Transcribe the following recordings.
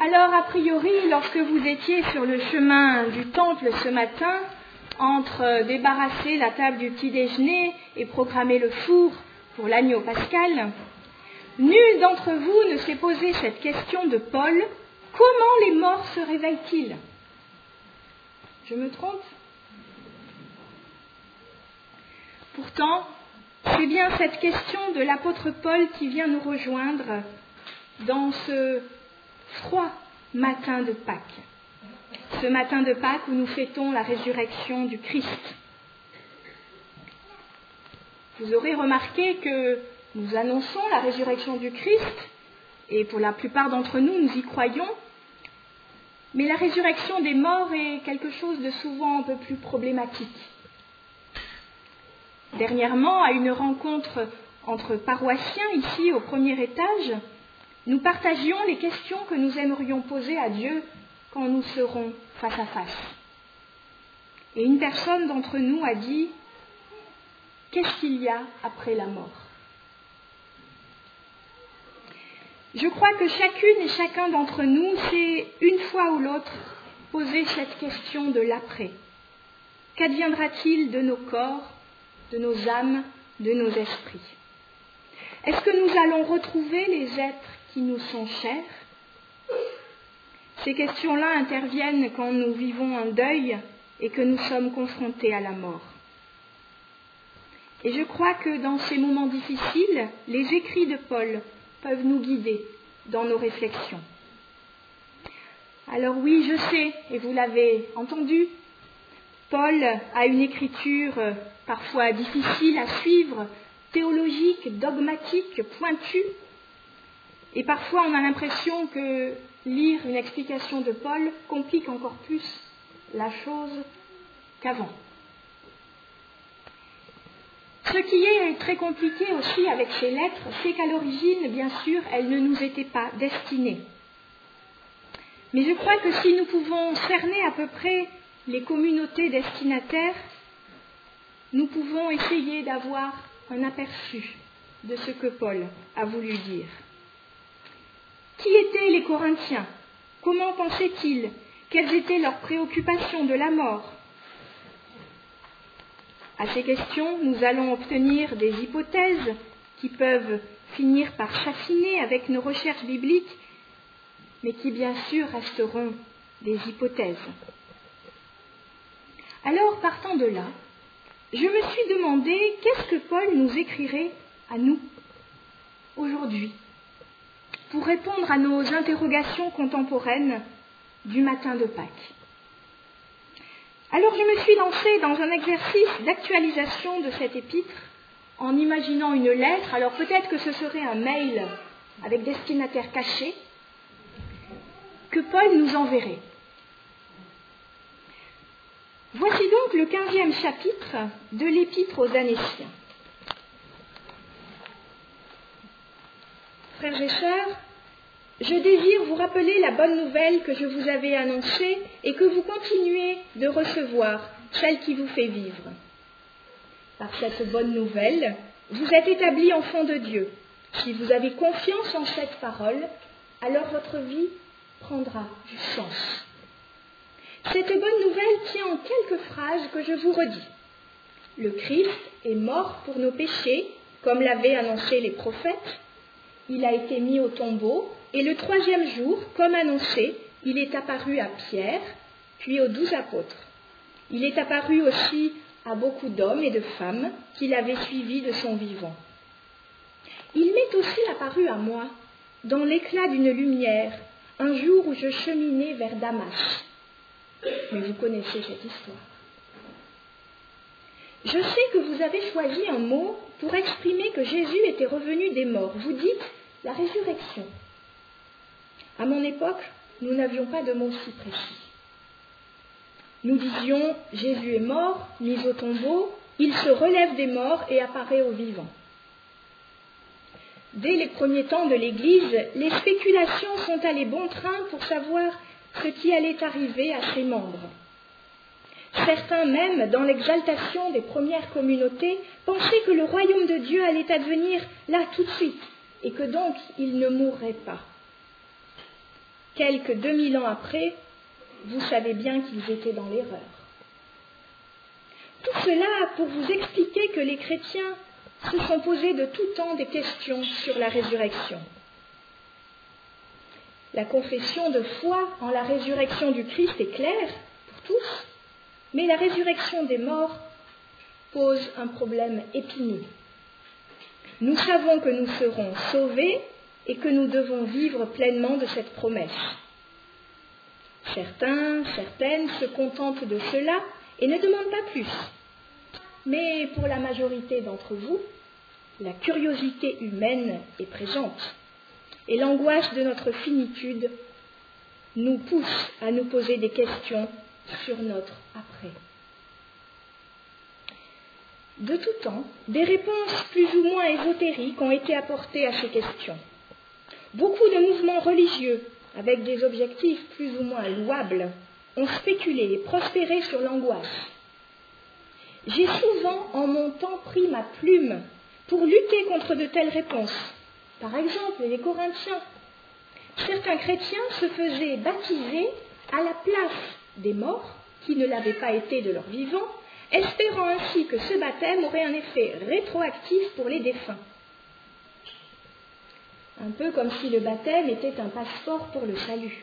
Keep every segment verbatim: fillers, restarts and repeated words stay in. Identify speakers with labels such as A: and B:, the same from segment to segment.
A: Alors, a priori, lorsque vous étiez sur le chemin du temple ce matin, entre débarrasser la table du petit déjeuner et programmer le four pour l'agneau pascal, nul d'entre vous ne s'est posé cette question de Paul: comment les morts se réveillent-ils? Je me trompe? Pourtant, c'est bien cette question de l'apôtre Paul qui vient nous rejoindre dans ce froid matin de Pâques. Ce matin de Pâques où nous fêtons la résurrection du Christ. Vous aurez remarqué que nous annonçons la résurrection du Christ, et pour la plupart d'entre nous, nous y croyons, mais la résurrection des morts est quelque chose de souvent un peu plus problématique. Dernièrement, à une rencontre entre paroissiens ici au premier étage, nous partagions les questions que nous aimerions poser à Dieu quand nous serons face à face. Et une personne d'entre nous a dit: qu'est-ce qu'il y a après la mort? Je crois que chacune et chacun d'entre nous s'est, une fois ou l'autre, posé cette question de l'après. Qu'adviendra-t-il de nos corps, de nos âmes, de nos esprits? Est-ce que nous allons retrouver les êtres qui nous sont chers? Ces questions-là interviennent quand nous vivons un deuil et que nous sommes confrontés à la mort. Et je crois que dans ces moments difficiles, les écrits de Paul peuvent nous guider dans nos réflexions. Alors oui, je sais, et vous l'avez entendu, Paul a une écriture parfois difficile à suivre, théologique, dogmatique, pointue. Et parfois on a l'impression que lire une explication de Paul complique encore plus la chose qu'avant. Ce qui est très compliqué aussi avec ces lettres, c'est qu'à l'origine, bien sûr, elles ne nous étaient pas destinées. Mais je crois que si nous pouvons cerner à peu près les communautés destinataires, nous pouvons essayer d'avoir un aperçu de ce que Paul a voulu dire. Qui étaient les Corinthiens? Comment pensaient-ils? Quelles étaient leurs préoccupations de la mort? À ces questions, nous allons obtenir des hypothèses qui peuvent finir par chafiner avec nos recherches bibliques, mais qui bien sûr resteront des hypothèses. Alors, partant de là, je me suis demandé qu'est-ce que Paul nous écrirait à nous aujourd'hui pour répondre à nos interrogations contemporaines du matin de Pâques. Alors je me suis lancée dans un exercice d'actualisation de cette épître en imaginant une lettre. Alors peut-être que ce serait un mail avec destinataire caché que Paul nous enverrait. Voici donc le quinzième chapitre de l'épître aux Danéciens. Frères et sœurs, je désire vous rappeler la bonne nouvelle que je vous avais annoncée et que vous continuez de recevoir, celle qui vous fait vivre. Par cette bonne nouvelle, vous êtes établis enfants de Dieu. Si vous avez confiance en cette parole, alors votre vie prendra du sens. Cette bonne nouvelle tient en quelques phrases que je vous redis. Le Christ est mort pour nos péchés, comme l'avaient annoncé les prophètes. Il a été mis au tombeau, et le troisième jour, comme annoncé, il est apparu à Pierre, puis aux douze apôtres. Il est apparu aussi à beaucoup d'hommes et de femmes qui l'avaient suivi de son vivant. Il m'est aussi apparu à moi, dans l'éclat d'une lumière, un jour où je cheminais vers Damas. Mais vous connaissez cette histoire. Je sais que vous avez choisi un mot pour exprimer que Jésus était revenu des morts. Vous dites la résurrection. À mon époque, nous n'avions pas de mot si précis. Nous disions Jésus est mort, mis au tombeau, il se relève des morts et apparaît aux vivants. Dès les premiers temps de l'Église, les spéculations sont allées bon train pour savoir ce qui allait arriver à ses membres. Certains même, dans l'exaltation des premières communautés, pensaient que le royaume de Dieu allait advenir là tout de suite et que donc il ne mourrait pas. quelques deux mille ans après, vous savez bien qu'ils étaient dans l'erreur. Tout cela pour vous expliquer que les chrétiens se sont posés de tout temps des questions sur la résurrection. La confession de foi en la résurrection du Christ est claire pour tous, mais la résurrection des morts pose un problème épineux. Nous savons que nous serons sauvés et que nous devons vivre pleinement de cette promesse. Certains, certaines se contentent de cela et ne demandent pas plus. Mais pour la majorité d'entre vous, la curiosité humaine est présente et l'angoisse de notre finitude nous pousse à nous poser des questions sur notre après. De tout temps, des réponses plus ou moins ésotériques ont été apportées à ces questions. Beaucoup de mouvements religieux, avec des objectifs plus ou moins louables, ont spéculé et prospéré sur l'angoisse. J'ai souvent, en mon temps, pris ma plume pour lutter contre de telles réponses. Par exemple, les Corinthiens. Certains chrétiens se faisaient baptiser à la place des morts, qui ne l'avaient pas été de leur vivant, espérant ainsi que ce baptême aurait un effet rétroactif pour les défunts. Un peu comme si le baptême était un passeport pour le salut.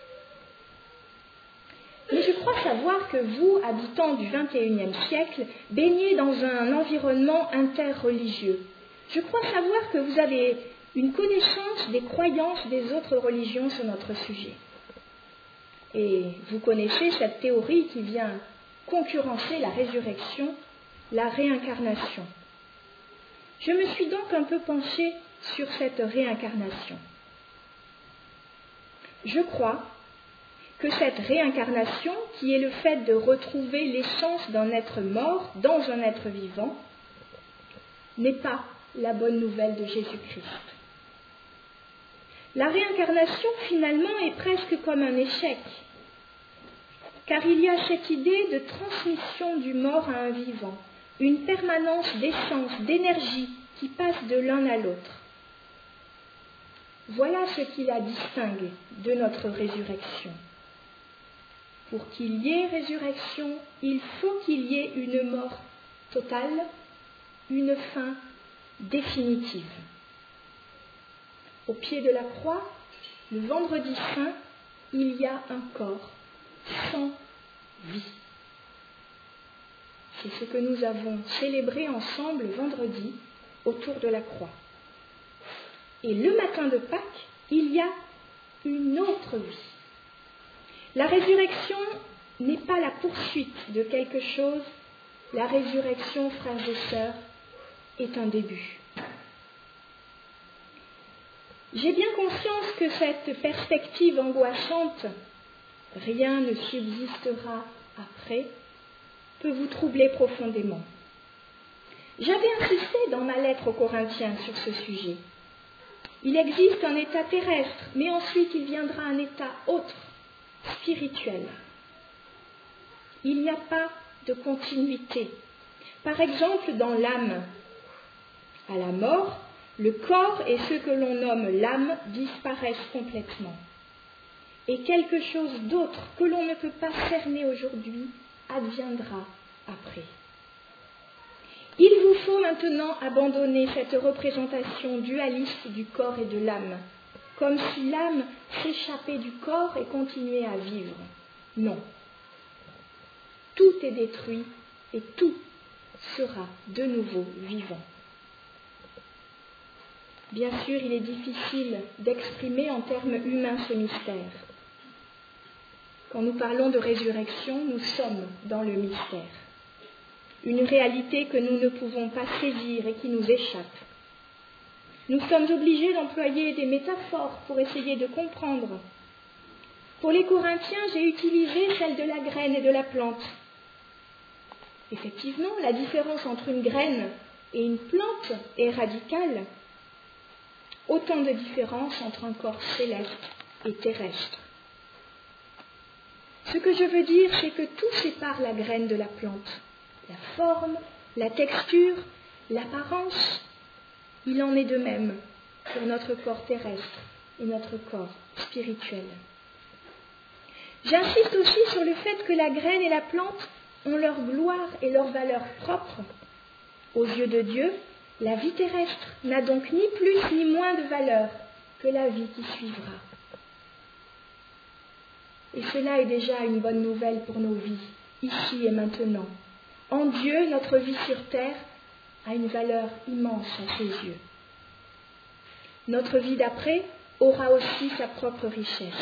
A: Mais je crois savoir que vous, habitants du vingt et unième siècle, baignez dans un environnement interreligieux. Je crois savoir que vous avez une connaissance des croyances des autres religions sur notre sujet. Et vous connaissez cette théorie qui vient concurrencer la résurrection, la réincarnation. Je me suis donc un peu penchée sur cette réincarnation. Je crois que cette réincarnation, qui est le fait de retrouver l'essence d'un être mort dans un être vivant, n'est pas la bonne nouvelle de Jésus-Christ. La réincarnation, finalement, est presque comme un échec, car il y a cette idée de transmission du mort à un vivant, une permanence d'essence, d'énergie qui passe de l'un à l'autre. Voilà ce qui la distingue de notre résurrection. Pour qu'il y ait résurrection, il faut qu'il y ait une mort totale, une fin définitive. Au pied de la croix, le vendredi saint, il y a un corps sans vie. C'est ce que nous avons célébré ensemble vendredi autour de la croix. Et le matin de Pâques, il y a une autre vie. La résurrection n'est pas la poursuite de quelque chose. La résurrection, frères et sœurs, est un début. J'ai bien conscience que cette perspective angoissante, rien ne subsistera après, peut vous troubler profondément. J'avais insisté dans ma lettre aux Corinthiens sur ce sujet. Il existe un état terrestre, mais ensuite il viendra un état autre, spirituel. Il n'y a pas de continuité. Par exemple, dans l'âme, à la mort, le corps et ce que l'on nomme l'âme disparaissent complètement. Et quelque chose d'autre que l'on ne peut pas cerner aujourd'hui adviendra après. Il vous faut maintenant abandonner cette représentation dualiste du corps et de l'âme, comme si l'âme s'échappait du corps et continuait à vivre. Non. Tout est détruit et tout sera de nouveau vivant. Bien sûr, il est difficile d'exprimer en termes humains ce mystère. Quand nous parlons de résurrection, nous sommes dans le mystère. Une réalité que nous ne pouvons pas saisir et qui nous échappe. Nous sommes obligés d'employer des métaphores pour essayer de comprendre. Pour les Corinthiens, j'ai utilisé celle de la graine et de la plante. Effectivement, la différence entre une graine et une plante est radicale. Autant de différences entre un corps céleste et terrestre. Ce que je veux dire, c'est que tout sépare la graine de la plante. La forme, la texture, l'apparence, il en est de même pour notre corps terrestre et notre corps spirituel. J'insiste aussi sur le fait que la graine et la plante ont leur gloire et leur valeur propre. Aux yeux de Dieu, la vie terrestre n'a donc ni plus ni moins de valeur que la vie qui suivra. Et cela est déjà une bonne nouvelle pour nos vies, ici et maintenant. En Dieu, notre vie sur terre a une valeur immense à ses yeux. Notre vie d'après aura aussi sa propre richesse.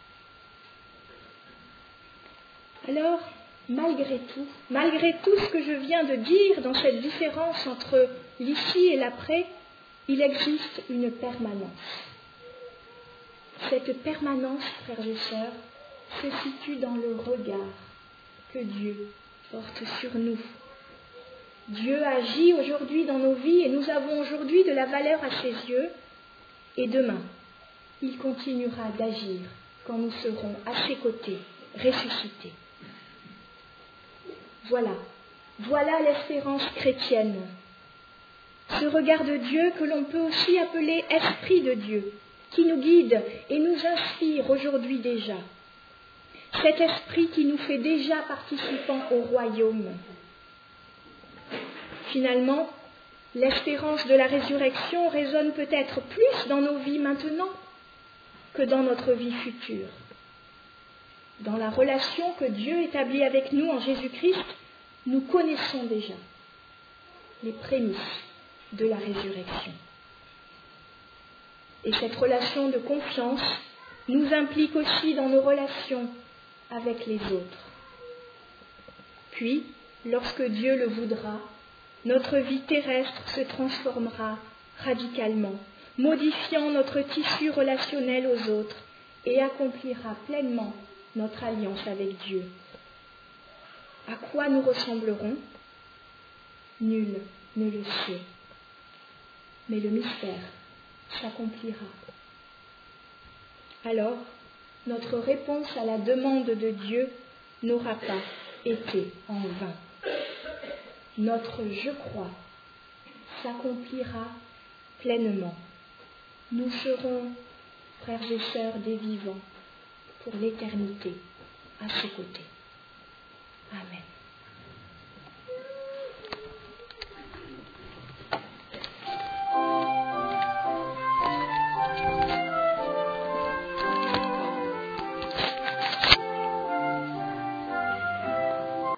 A: Alors, malgré tout, malgré tout ce que je viens de dire dans cette différence entre l'ici et l'après, il existe une permanence. Cette permanence, frères et sœurs, se situe dans le regard que Dieu porte sur nous. Dieu agit aujourd'hui dans nos vies et nous avons aujourd'hui de la valeur à ses yeux. Et demain, il continuera d'agir quand nous serons à ses côtés, ressuscités. Voilà, voilà l'espérance chrétienne. Ce regard de Dieu que l'on peut aussi appeler Esprit de Dieu, qui nous guide et nous inspire aujourd'hui déjà. Cet esprit qui nous fait déjà participants au royaume. Finalement, l'espérance de la résurrection résonne peut-être plus dans nos vies maintenant que dans notre vie future. Dans la relation que Dieu établit avec nous en Jésus-Christ, nous connaissons déjà les prémices de la résurrection. Et cette relation de confiance nous implique aussi dans nos relations avec les autres. Puis, lorsque Dieu le voudra, notre vie terrestre se transformera radicalement, modifiant notre tissu relationnel aux autres et accomplira pleinement notre alliance avec Dieu. À quoi nous ressemblerons ? Nul ne le sait. Mais le mystère s'accomplira. Alors, notre réponse à la demande de Dieu n'aura pas été en vain. Notre « je crois » s'accomplira pleinement. Nous serons, frères et sœurs, des vivants pour l'éternité à ses côtés.